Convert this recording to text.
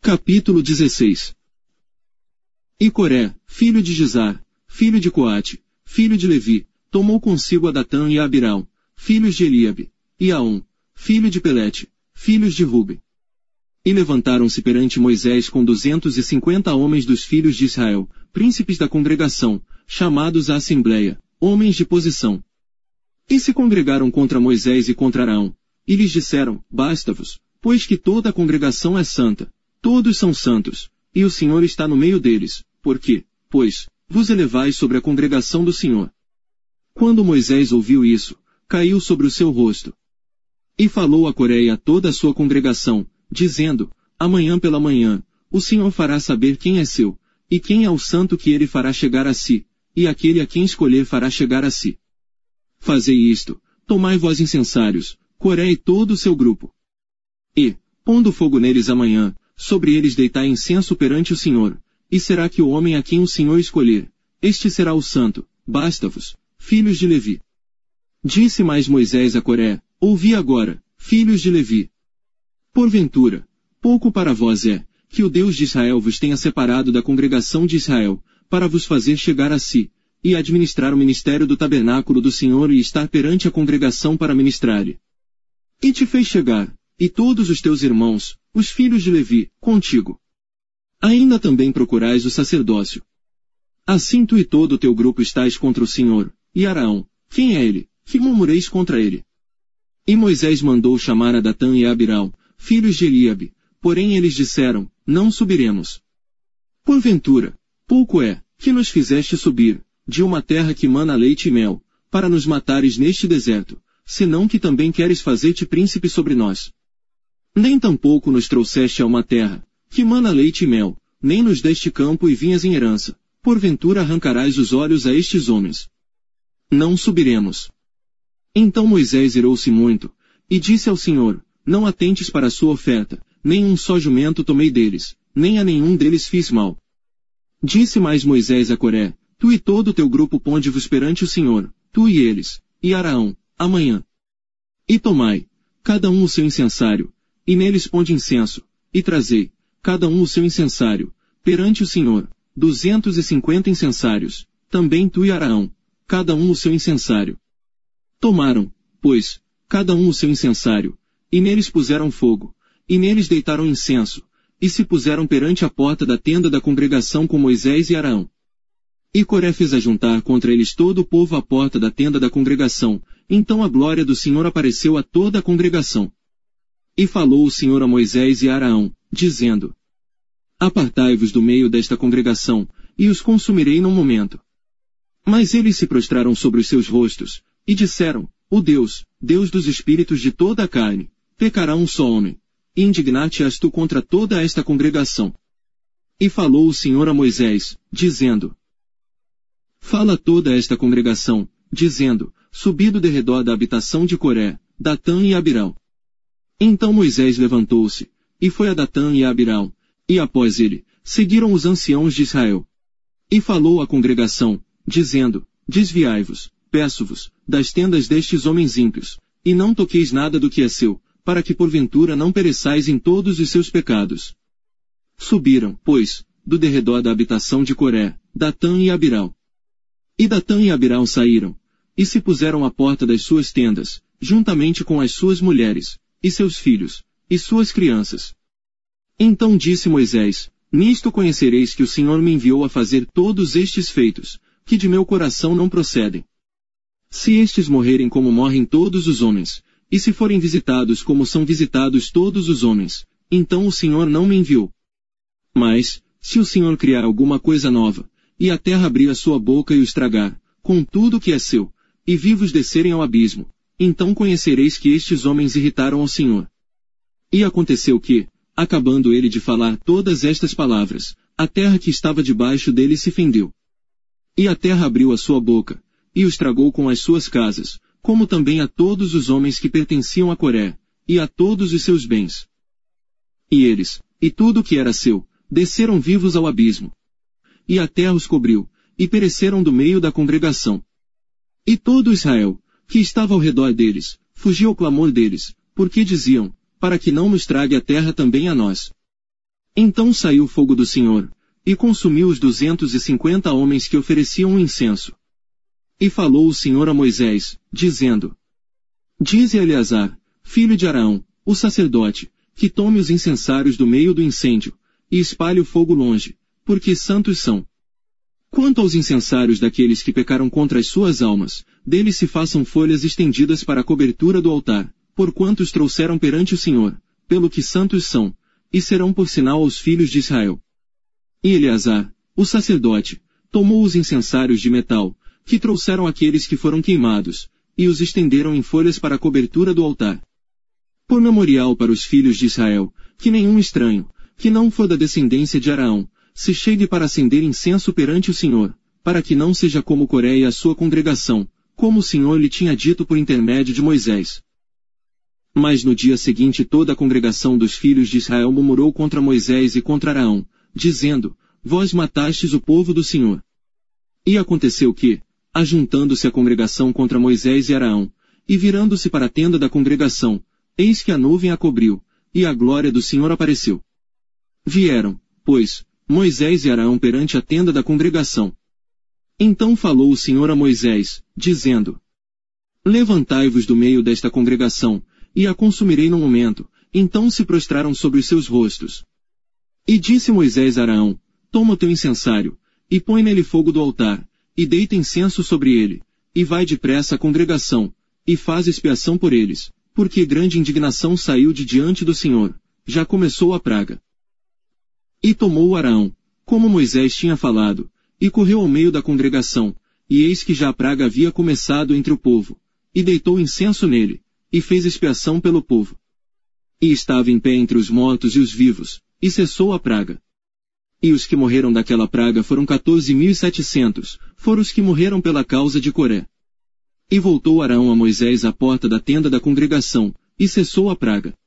Capítulo 16. E Coré, filho de Gizar, filho de Coate, filho de Levi, tomou consigo a Datã e a Abiral, filhos de Eliabe, e Aon, filho de Pelete, filhos de Ruben. E levantaram-se perante Moisés com 250 homens dos filhos de Israel, príncipes da congregação, chamados à assembleia, homens de posição. E se congregaram contra Moisés e contra Arão, e lhes disseram, basta-vos, pois que toda a congregação é santa, todos são santos, e o Senhor está no meio deles, porque, pois, vos elevais sobre a congregação do Senhor. Quando Moisés ouviu isso, caiu sobre o seu rosto. E falou a Coré e a toda a sua congregação, dizendo, amanhã pela manhã, o Senhor fará saber quem é seu, e quem é o santo que ele fará chegar a si, e aquele a quem escolher fará chegar a si. Fazei isto, tomai vós incensários, Coré e todo o seu grupo. E, pondo fogo neles amanhã, sobre eles deitai incenso perante o Senhor, e será que o homem a quem o Senhor escolher, este será o santo, basta-vos, filhos de Levi. Disse mais Moisés a Coré, ouvi agora, filhos de Levi. Porventura, pouco para vós é, que o Deus de Israel vos tenha separado da congregação de Israel, para vos fazer chegar a si, e administrar o ministério do tabernáculo do Senhor e estar perante a congregação para ministrar-lhe. E te fez chegar, e todos os teus irmãos, os filhos de Levi, contigo. Ainda também procurais o sacerdócio. Assim tu e todo o teu grupo estáis contra o Senhor, e Araão, quem é ele, que murmureis contra ele? E Moisés mandou chamar a Datã e a Abiral, filhos de Eliabe, porém eles disseram, não subiremos. Porventura, pouco é, que nos fizeste subir, de uma terra que mana leite e mel, para nos matares neste deserto, senão que também queres fazer-te príncipe sobre nós. Nem tampouco nos trouxeste a uma terra, que mana leite e mel, nem nos deste campo e vinhas em herança, porventura arrancarás os olhos a estes homens. Não subiremos. Então Moisés irou-se muito, e disse ao Senhor, não atentes para a sua oferta, nem um só jumento tomei deles, nem a nenhum deles fiz mal. Disse mais Moisés a Coré, tu e todo o teu grupo ponde-vos perante o Senhor, tu e eles, e Araão, amanhã. E tomai, cada um o seu incensário, e neles ponde incenso, e trazei, cada um o seu incensário, perante o Senhor, 250 incensários, também tu e Araão, cada um o seu incensário. Tomaram, pois, cada um o seu incensário, e neles puseram fogo, e neles deitaram incenso, e se puseram perante a porta da tenda da congregação com Moisés e Araão. E Coré fez ajuntar contra eles todo o povo à porta da tenda da congregação, então a glória do Senhor apareceu a toda a congregação. E falou o Senhor a Moisés e a Araão, dizendo, apartai-vos do meio desta congregação, e os consumirei num momento. Mas eles se prostraram sobre os seus rostos, e disseram, o Deus, Deus dos espíritos de toda a carne, pecará um só homem, e indignar-te-ás tu contra toda esta congregação. E falou o Senhor a Moisés, dizendo, fala toda esta congregação, dizendo, subi do derredor da habitação de Coré, Datã e Abiral. Então Moisés levantou-se, e foi a Datã e a Abiral, e após ele, seguiram os anciãos de Israel. E falou à congregação, dizendo, desviai-vos, peço-vos, das tendas destes homens ímpios, e não toqueis nada do que é seu, para que porventura não pereçais em todos os seus pecados. Subiram, pois, do derredor da habitação de Coré, Datã e Abiral. E Datã e Abiral saíram, e se puseram à porta das suas tendas, juntamente com as suas mulheres, e seus filhos, e suas crianças. Então disse Moisés, nisto conhecereis que o Senhor me enviou a fazer todos estes feitos, que de meu coração não procedem. Se estes morrerem como morrem todos os homens, e se forem visitados como são visitados todos os homens, então o Senhor não me enviou. Mas, se o Senhor criar alguma coisa nova, e a terra abrir a sua boca e os tragar, com tudo que é seu, e vivos descerem ao abismo, então conhecereis que estes homens irritaram ao Senhor. E aconteceu que, acabando ele de falar todas estas palavras, a terra que estava debaixo dele se fendeu. E a terra abriu a sua boca, e os tragou com as suas casas, como também a todos os homens que pertenciam a Coré, e a todos os seus bens. E eles, e tudo o que era seu, desceram vivos ao abismo. E a terra os cobriu, e pereceram do meio da congregação. E todo Israel, que estava ao redor deles, fugiu ao clamor deles, porque diziam, para que não nos trague a terra também a nós. Então saiu fogo do Senhor, e consumiu os 250 homens que ofereciam o incenso. E falou o Senhor a Moisés, dizendo: Dize a Eleazar, filho de Araão, o sacerdote, que tome os incensários do meio do incêndio, e espalhe o fogo longe, porque santos são. Quanto aos incensários daqueles que pecaram contra as suas almas, deles se façam folhas estendidas para a cobertura do altar, porquanto os trouxeram perante o Senhor, pelo que santos são, e serão por sinal aos filhos de Israel. E Eleazar, o sacerdote, tomou os incensários de metal, que trouxeram aqueles que foram queimados, e os estenderam em folhas para a cobertura do altar. Por memorial para os filhos de Israel, que nenhum estranho, que não for da descendência de Araão, se chegue para acender incenso perante o Senhor, para que não seja como Coré e a sua congregação, como o Senhor lhe tinha dito por intermédio de Moisés. Mas no dia seguinte toda a congregação dos filhos de Israel murmurou contra Moisés e contra Araão, dizendo: Vós matastes o povo do Senhor. E aconteceu que, ajuntando-se a congregação contra Moisés e Araão, e virando-se para a tenda da congregação, eis que a nuvem a cobriu, e a glória do Senhor apareceu. Vieram, pois, Moisés e Araão perante a tenda da congregação. Então falou o Senhor a Moisés, dizendo: Levantai-vos do meio desta congregação, e a consumirei no momento. Então se prostraram sobre os seus rostos. E disse Moisés a Araão: Toma o teu incensário, e põe nele fogo do altar, e deita incenso sobre ele, e vai depressa à congregação, e faz expiação por eles, porque grande indignação saiu de diante do Senhor, já começou a praga. E tomou Araão, como Moisés tinha falado, e correu ao meio da congregação, e eis que já a praga havia começado entre o povo, e deitou incenso nele, e fez expiação pelo povo. E estava em pé entre os mortos e os vivos, e cessou a praga. E os que morreram daquela praga foram 14.700, foram os que morreram pela causa de Coré. E voltou Araão a Moisés à porta da tenda da congregação, e cessou a praga.